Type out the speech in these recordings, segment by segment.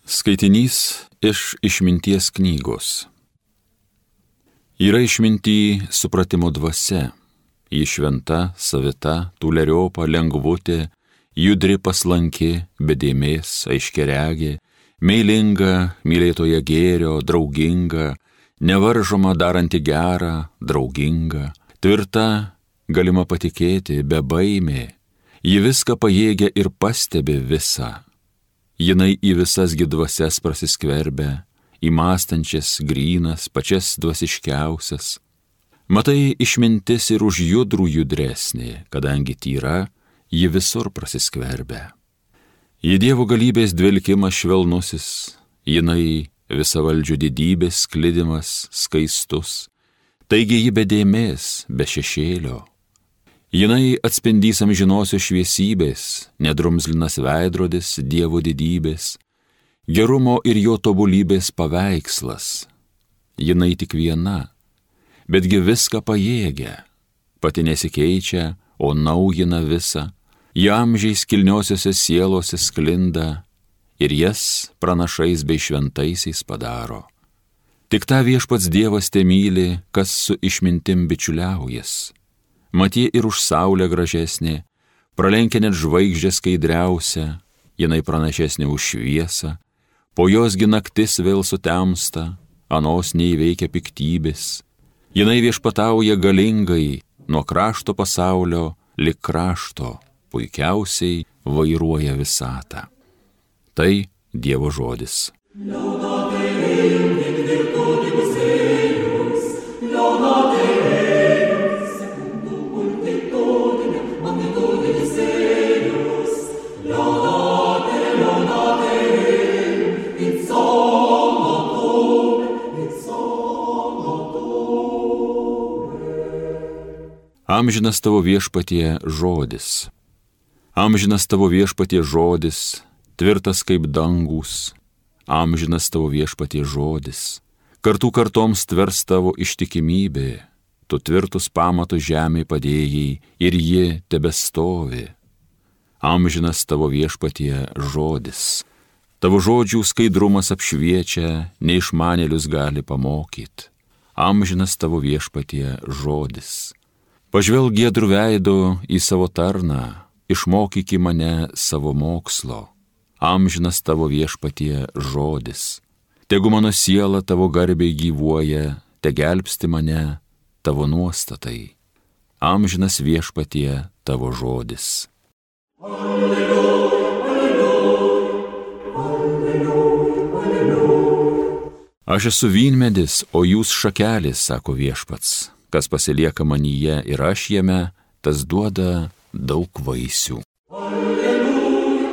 Skaitinys iš Išminties knygos. Yra išminty supratimo dvasia, ji šventa, savita, tūleriopa, lengvutė, judri paslanki, be dėmės, aiškiaregė, meilinga, mylėtoja gėrio, drauginga, nevaržoma daranti gerą, drauginga, tvirta, galima patikėti, bebaimė, ji viską pajėgia ir pastebi visą. Jinai į visas dvasias prasiskverbia, į mąstančias, grynas, pačias dvasiškiausias. Matai, išmintis ir už judrų judresnė, kadangi tyra, ji visur prasiskverbia. Į Dievo galybės dvelkimas švelnusis, jinai visavaldžių didybės sklidimas skaistus, taigi ji be dėmės, be šešėlio. Jinai atspindys amžinosios šviesybės, nedrumzlinas veidrodis Dievo didybės, gerumo ir jo tobulybės paveikslas. Jinai tik viena, betgi viską pajėgia, pati nesikeičia, o naujina visą, ji amžiais kilniosiose sielose sklinda ir jas pranašais bei šventaisiais padaro. Tik tą viešpats Dievas temyli, kas su išmintim bičiuliaujas. Matie ir už saulę gražesnė, pralenkia net žvaigždė skaidriausia, jinai pranašesnė už šviesą, po josgi naktis vėl sutemsta, anos neįveikia piktybės. Jinai viešpatauja galingai, nuo krašto pasaulio lig krašto, puikiausiai vairuoja visatą. Tai Dievo žodis. Amžinas tavo viešpatie žodis. Amžinas tavo viešpatie žodis, tvirtas kaip dangus. Amžinas tavo viešpatie žodis. Kartų kartoms tvers tavo ištikimybė. Tu tvirtus pamatus žemėj padėjai ir ji tebestovi. Amžinas tavo viešpatie žodis. Tavo žodžių skaidrumas apšviečia, neišmanėlius gali pamokyti. Amžinas tavo viešpatie žodis. Pažvelk giedrų veidu į savo tarną, išmokyki mane savo mokslo. Amžinas tavo viešpatie žodis. Tegu mano siela tavo garbiai gyvuoja, te gelbsti mane tavo nuostatai. Amžinas viešpatie tavo žodis. Alleluja, alleluja, alleluja. Aš esu vynmedis, o jūs šakelės, sako viešpats. Kas pasilieka manyje ir aš jame, tas duoda daug vaisių. Alleluja,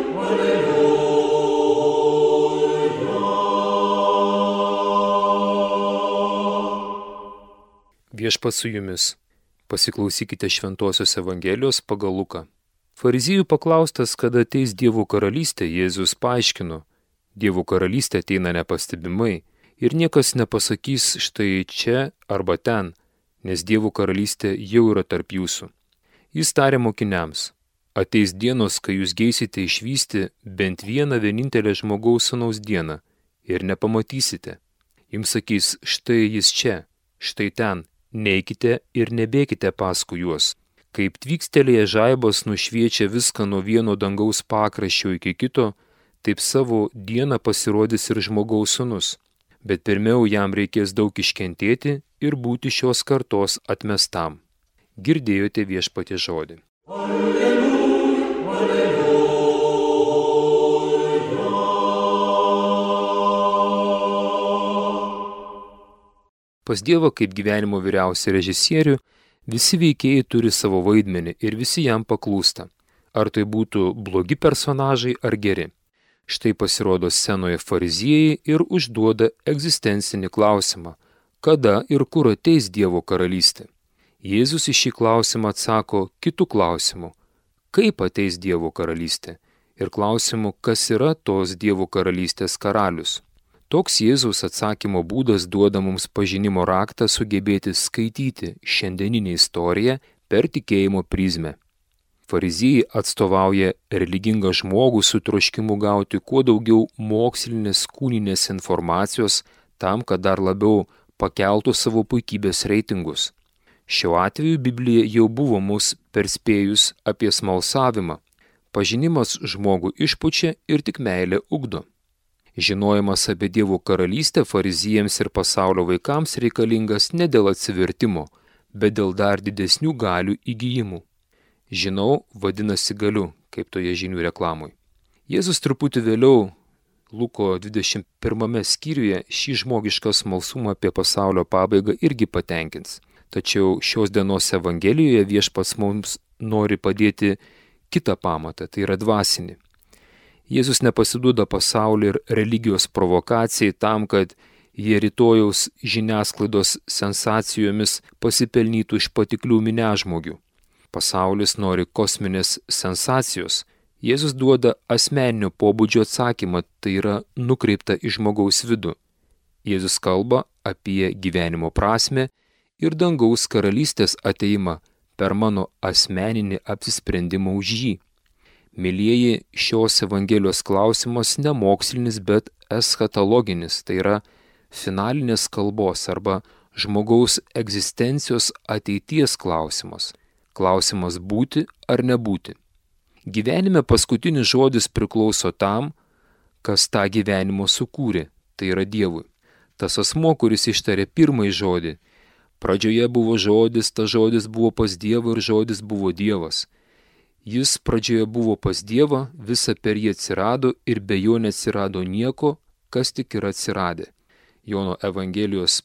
alleluja. Viešpats su jumis. Pasiklausykite Šventosios Evangelijos pagal Luką. Fariziejų paklaustas, kada ateis Dievo karalystė, Jėzus paaiškino: Dievo karalystė ateina nepastebimai ir niekas nepasakys štai čia arba ten, nes Dievo karalystė jau yra tarp jūsų. Jis tarė mokiniams: ateis dienos, kai jūs geisite išvysti bent vienintelę žmogaus sūnaus dieną ir nepamatysite. Jums sakys: štai jis čia, štai ten, neikite ir nebėkite paskui juos. Kaip tvykstelėje žaibas nušviečia viską nuo vieno dangaus pakraščio iki kito, taip savo dieną pasirodys ir žmogaus sūnus. Bet pirmiau jam reikės daug iškentėti ir būti šios kartos atmestam. Girdėjote viešpatie žodį. Alleluja, alleluja. Pas Dievą kaip gyvenimo vyriausią režisierių visi veikėjai turi savo vaidmenį ir visi jam paklūsta. Ar tai būtų blogi personažai ar geri. Štai pasirodo scenoje fariziejai ir užduoda egzistencinį klausimą: kada ir kur ateis Dievo karalystė? Jėzus į šį klausimą atsako kitų klausimų: kaip ateis Dievo karalystė? Ir klausimų, kas yra tos Dievo karalystės karalius. Toks Jėzaus atsakymo būdas duoda mums pažinimo raktą sugebėti skaityti šiandieninę istoriją per tikėjimo prizmę. Fariziejai atstovauja religingą žmogų su troškimu gauti kuo daugiau mokslinės kūninės informacijos tam, kad dar labiau pakeltų savo puikybės reitingus. Šiuo atveju Biblija jau buvo mus perspėjus apie smalsavimą. Pažinimas žmogų išpučia ir tik meilė ugdo. Žinojimas apie Dievo karalystę fariziejams ir pasaulio vaikams reikalingas ne dėl atsivertimo, bet dėl dar didesnių galių įgijimų. Žinau, vadinasi galiu, kaip toje žinių reklamui. Jėzus truputį vėliau, Luko 21 skyriuje, šį žmogišką smalsumą apie pasaulio pabaigą irgi patenkins. Tačiau šios dienos Evangelijoje Viešpats mums nori padėti kitą pamatą, tai yra dvasinį. Jėzus nepasiduoda pasaulio ir religijos provokacijai tam, kad jie rytojaus žiniasklaidos sensacijomis pasipelnytų iš patiklių minežmogių. Pasaulis nori kosminės sensacijos. Jėzus duoda asmeninio pobūdžio atsakymą, tai yra nukreipta į žmogaus vidų. Jėzus kalba apie gyvenimo prasmę ir dangaus karalystės ateimą per mano asmeninį apsisprendimą už jį. Mylieji, šios Evangelijos klausimas ne mokslinis, bet eschatologinis, tai yra finalinės kalbos arba žmogaus egzistencijos ateities klausimas. Klausimas būti ar nebūti. Gyvenime paskutinis žodis priklauso tam, kas tą gyvenimo sukūrė, tai yra Dievui. Tas asmuo, kuris ištarė pirmąjį žodį, pradžioje buvo žodis, tas žodis buvo pas Dievą ir žodis buvo Dievas. Jis pradžioje buvo pas Dievą, visa per jį atsirado ir be jo neatsirado nieko, kas tik yra atsiradę. Jono Evangelijos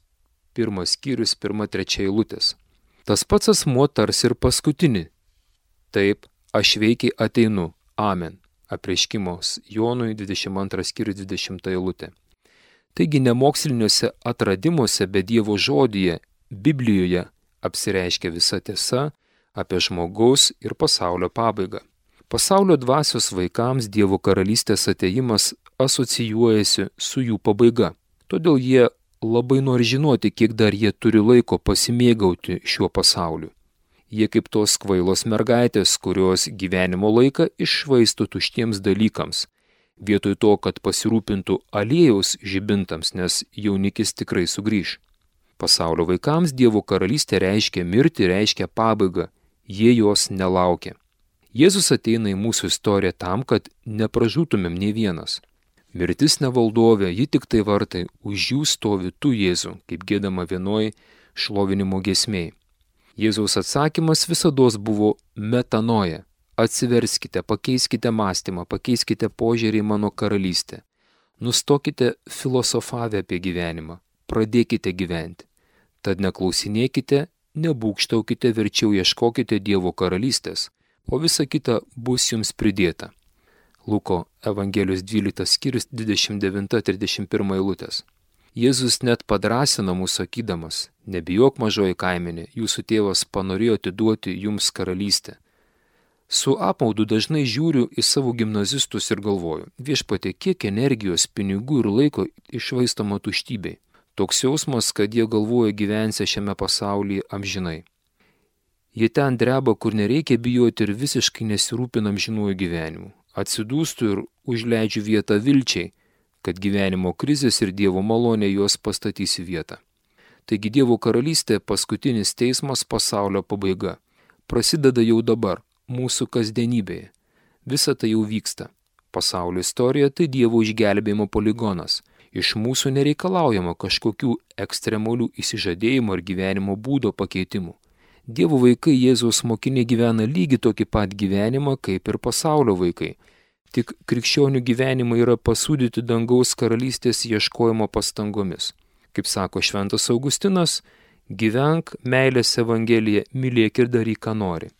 1 skyrius 1-3 eilutės. Tas pats asmuo tars ir paskutinį. Taip, aš veikiai ateinu. Amen. Apreiškimos Jonui 22 skyrius 20 eilutė. Taigi nemoksliniuose atradimuose, bet Dievo žodyje, Biblijoje apsireiškia visa tiesa apie žmogaus ir pasaulio pabaigą. Pasaulio dvasios vaikams Dievo karalystės ateimas asocijuojasi su jų pabaiga. Todėl jie labai nori žinoti, kiek dar jie turi laiko pasimėgauti šiuo pasauliu. Jie kaip tos kvailos mergaitės, kurios gyvenimo laiką iššvaisto tuštiems dalykams, vietoj to, kad pasirūpintų aliejaus žibintams, nes jaunikis tikrai sugrįš. Pasaulio vaikams Dievo karalystė reiškia mirtį, reiškia pabaigą, jie jos nelaukia. Jėzus ateina į mūsų istoriją tam, kad nepražūtumėm nei vienas. Mirtis nevaldovė, ji tik tai vartai, už jų stovi tu, Jėzų, kaip giedama vienoj šlovinimo giesmėj. Jėzaus atsakymas visados buvo metanoja. Atsiverskite, pakeiskite mąstymą, pakeiskite požiūrį į mano karalystę. Nustokite filosofavę apie gyvenimą, pradėkite gyventi. Tad neklausinėkite, nebūkštaukite, verčiau ieškokite Dievo karalystės, o visa kita bus jums pridėta. Luko Evangelijos 12 skyrius 29-31 eilutės. Jėzus net padrasina mūsų sakydamas, nebijok mažoji kaimenė, jūsų tėvas panorėjo atiduoti jums karalystę. Su apmaudu dažnai žiūriu į savo gimnazistus ir galvoju, Viešpatie, kiek energijos, pinigų ir laiko iššvaistoma tuštybei. Toks jausmas, kad jie galvoja gyvensia šiame pasaulyje amžinai. Jie ten dreba, kur nereikia bijoti ir visiškai nesirūpina amžinuoju gyvenimu. Atsidūstu ir užleidžiu vietą vilčiai, kad gyvenimo krizės ir Dievo malonė juos pastatys į vietą. Taigi Dievo karalystė, paskutinis teismas, pasaulio pabaiga. Prasideda jau dabar, mūsų kasdienybėje. Visa tai jau vyksta. Pasaulio istorija tai Dievo išgelbėjimo poligonas. Iš mūsų nereikalaujama kažkokių ekstremalių įsižadėjimų ar gyvenimo būdo pakeitimų. Dievo vaikai, Jėzaus mokiniai gyvena lygiai tokį pat gyvenimą kaip ir pasaulio vaikai. Tik krikščionių gyvenimai yra pasūdyti dangaus karalystės ieškojimo pastangomis. Kaip sako šventas Augustinas, gyvenk meilės Evangeliją, mylėk ir daryk, ką nori.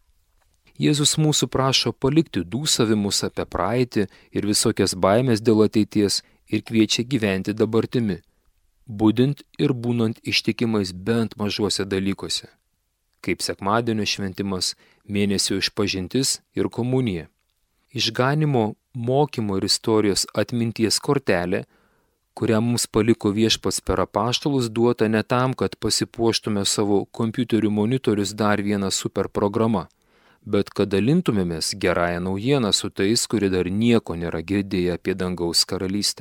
Jėzus mūsų prašo palikti dūsavimus apie praeitį ir visokias baimės dėl ateities ir kviečia gyventi dabartimi, budint ir būnant ištikimais bent mažuose dalykuose, kaip sekmadienio šventimas, mėnesio išpažintis ir komunija. Išganimo, mokymo ir istorijos atminties kortelė, kurią mums paliko Viešpats per apaštalus, duota ne tam, kad pasipuoštume savo kompiuterių monitorius dar vieną super programą, bet kad dalintumėmės gerąją naujieną su tais, kurie dar nieko nėra girdėję apie dangaus karalystę.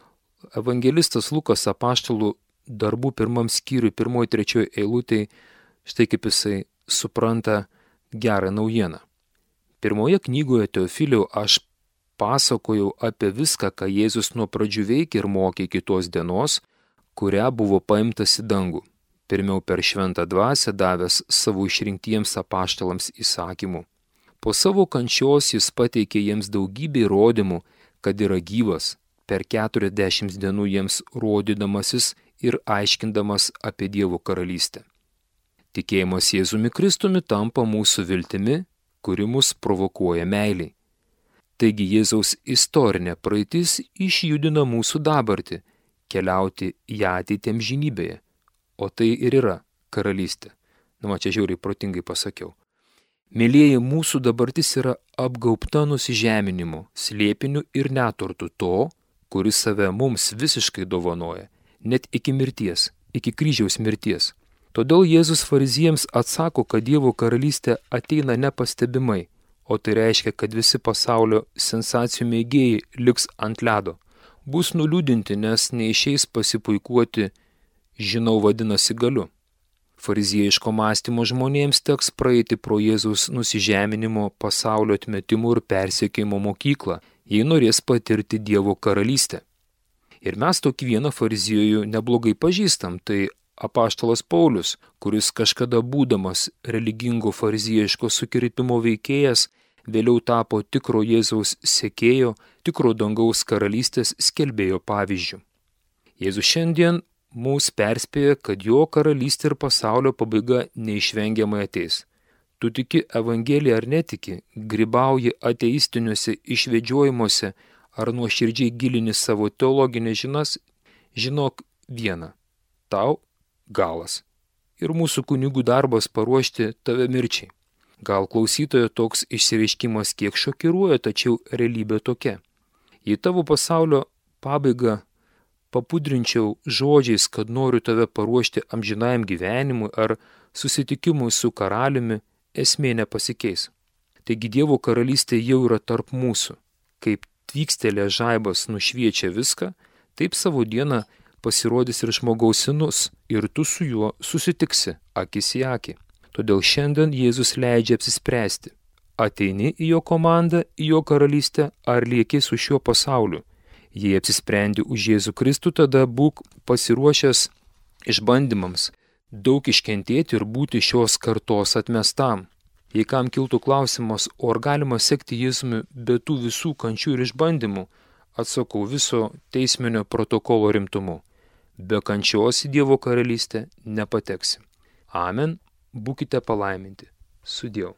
Evangelistas Lukas apaštalų darbų 1 skyriui 1-3 eilutėj, štai kaip jisai supranta gerą naujieną. Pirmoje knygoje Teofiliau aš pasakojau apie viską, ką Jėzus nuo pradžių veikė ir mokė iki tos dienos, kurią buvo paimtas į dangų. Pirmiau per šventą dvasią davęs savo išrinktiems apaštalams įsakymų. Po savo kančios jis pateikė jiems daugybę įrodymų, kad yra gyvas, per 40 dienų jiems rodydamasis ir aiškindamas apie Dievo karalystę. Tikėjimas Jėzumi Kristumi tampa mūsų viltimi, kuri mus provokuoja meiliai. Taigi Jėzaus istorinė praeitis išjudina mūsų dabartį, keliauti į ateitį amžinybėje. O tai ir yra karalystė. Čia žiauriai protingai pasakiau. Mėlieji, mūsų dabartis yra apgaubta nusižeminimu, slėpiniu ir neturtu to, kuris save mums visiškai dovanoja, net iki mirties, iki kryžiaus mirties. Todėl Jėzus fariziems atsako, kad Dievo karalystė ateina nepastebimai, o tai reiškia, kad visi pasaulio sensacijų mėgėjai liks ant ledo. Bus nuliūdinti, nes neišeis pasipuikuoti, žinau vadinasi galiu. Fariziejiško mąstymo žmonėms teks praeiti pro Jėzaus nusižeminimo, pasaulio atmetimo ir persekiojimo mokyklą, jei norės patirti Dievo karalystę. Ir mes tokį vieną fariziejų neblogai pažįstam, tai apaštalas Paulius, kuris kažkada būdamas religingo fariziejiško sukirpimo veikėjas, vėliau tapo tikro Jėzaus sekėjo, tikro dangaus karalystės skelbėjo pavyzdžių. Jėzus šiandien mūsų perspėja, kad jo karalystė ir pasaulio pabaiga neišvengiamai ateis. Tu tiki Evangeliją ar netiki, grybauji ateistiniuose išvedžiojimuose ar nuoširdžiai gilini savo teologinės žinias, žinok vieną – tau galas. Ir mūsų kunigų darbas paruošti tave mirčiai. Gal klausytojo toks išsireiškimas kiek šokiruoja, tačiau realybė tokia. Jei tavo pasaulio pabaigą papudrinčiau žodžiais, kad noriu tave paruošti amžinajam gyvenimui ar susitikimui su karaliumi, esmė nepasikeis. Taigi Dievo karalystė jau yra tarp mūsų. Kaip tvykstelė žaibas nušviečia viską, taip savo dieną pasirodys ir žmogaus sūnus, ir tu su juo susitiksi akis į akį. Todėl šiandien Jėzus leidžia apsispręsti. Ateini į jo komandą, į jo karalystę, ar lieki su šiuo pasauliu. Jei apsisprendi už Jėzų Kristų, tada būk pasiruošęs išbandymams, daug iškentėti ir būti šios kartos atmestam. Jei kam kiltų klausimas, o ar galima sekti Jėzumi be tų visų kančių ir išbandymų, atsakau viso teisminio protokolo rimtumu. Be kančios į Dievo karalystę nepateksi. Amen. Būkite palaiminti. Sudieu.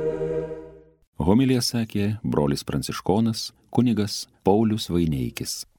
Homiliją sakė brolis pranciškonas kunigas Paulius Vaineikis.